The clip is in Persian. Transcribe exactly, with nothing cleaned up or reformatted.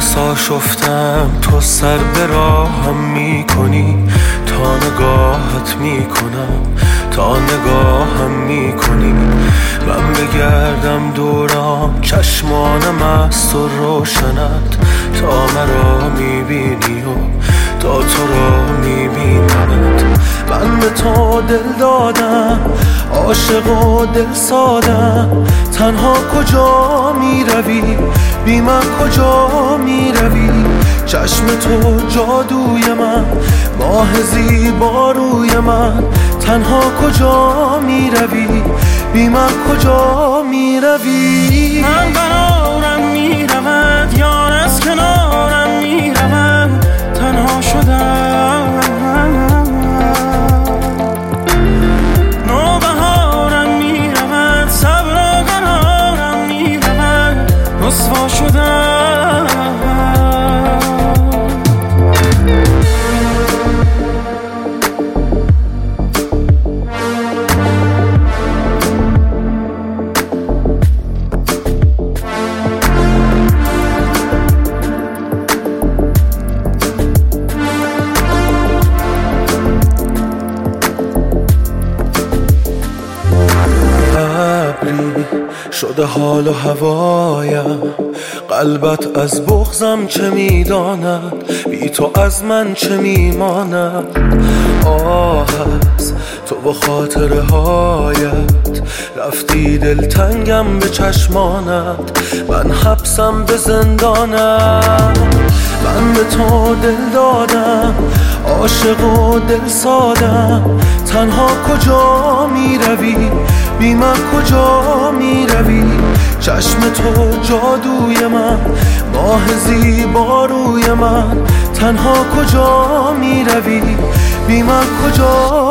نفس آشفتم تو سر به راهم میکنی، تا نگاهت میکنم تا نگاهم میکنی. من بگردم دورم چشمانم است و روشنت، تا مرا میبینی و تا تو را میبینمت. من به تو دل دادم عاشق و دل سادم، تنها کجا میروی بی من کجا میروی؟ چشم تو جادوی من، ماه زیبا روی من، تنها کجا میروی بی من کجا میروی؟ من قرارم میرود یار از کنارم میرود، تنها شدم نوبهارم میرود، صبر و قرارم میرود، رسوا شدم. شده حال و هوایم، قلبت از بغضم چه میداند، بی تو از من چه میماند؟ آه از تو و خاطره هایت، رفتی دلتنگم به چشمانت، من حبسم به زندانم. من به تو دل دادم عاشق و دل سادم، تنها کجا میروی بی من کجا میروی؟ چشم تو جادوی من، ماه زیبا روی من، تنها کجا میروی بی من کجا